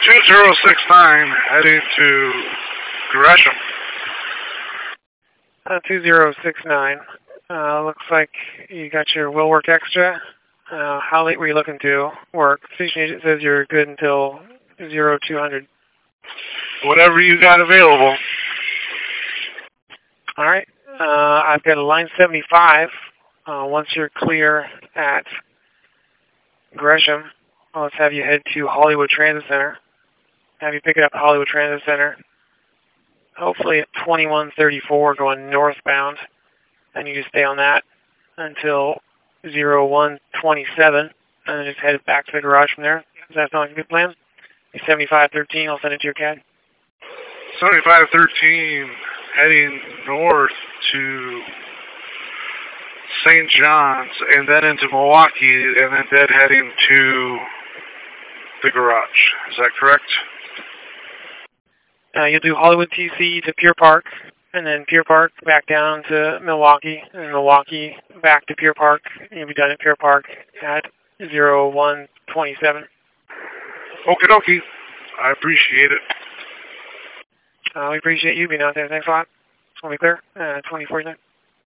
2069 heading to Gresham. 2069. Looks like you got your will work extra. How late were you looking to work? Station agent says you're good until 0200. Whatever you got available. All right. I've got a line 75. Once you're clear at Gresham, let's have you head to Hollywood Transit Center. Have you pick it up at Hollywood Transit Center. Hopefully at 2134 going northbound. And you just stay on that until 0127. And then just head back to the garage from there. Does that sound like a good plan? 7513, I'll send it to your CAD. 7513 heading north to St. John's and then into Milwaukee and then dead heading to the garage. Is that correct? You'll do Hollywood TC to Pier Park and then Pier Park back down to Milwaukee and Milwaukee back to Pier Park. And you'll be done at Pier Park at 0127. Okie dokie. I appreciate it. We appreciate you being out there. Thanks a lot. It's going to be clear. 2049.